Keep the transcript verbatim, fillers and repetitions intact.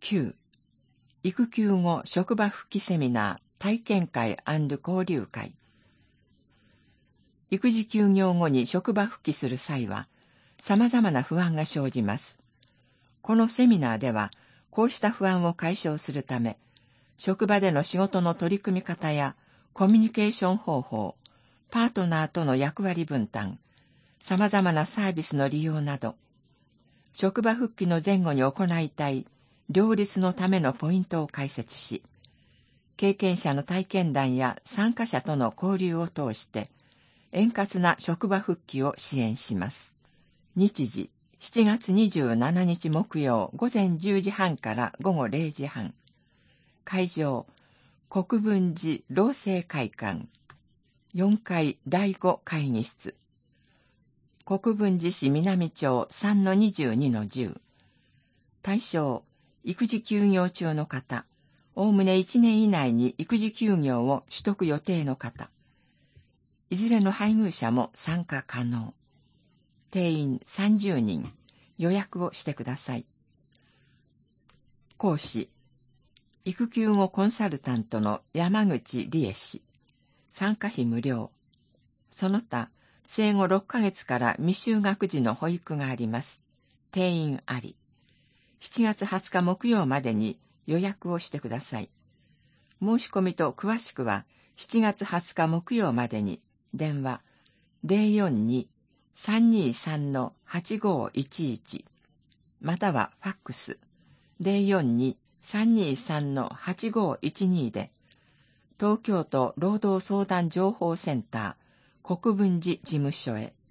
きゅう、育休後職場復帰セミナー体験会&交流会。育児休業後に職場復帰する際は、様々な不安が生じます。このセミナーでは、こうした不安を解消するため、職場での仕事の取り組み方やコミュニケーション方法、パートナーとの役割分担、様々なサービスの利用など、職場復帰の前後に行いたい両立のためのポイントを解説し、経験者の体験談や参加者との交流を通して、円滑な職場復帰を支援します。日時、しちがつにじゅうしちにち木曜午前じゅうじはんから午後れいじはん。会場、国分寺労政会館、よんかいだいご会議室。国分寺市南町 さんのにじゅうにのじゅう。対象、育児休業中の方、おおむねいちねん以内に育児休業を取得予定の方。いずれの配偶者も参加可能。定員さんじゅうにん、予約をしてください。講師、育休後コンサルタントの山口理恵氏。参加費無料。その他、生後ろっかげつから未就学児の保育があります。定員あり。しちがつはつか木曜までに予約をしてください。申し込みと詳しくはしちがつはつか木曜までに電話 ゼロよんに さんにさん はちごいちいち またはファックス ゼロよんに さんにさん はちごいちに で東京都労働相談情報センター国分寺事務所へ。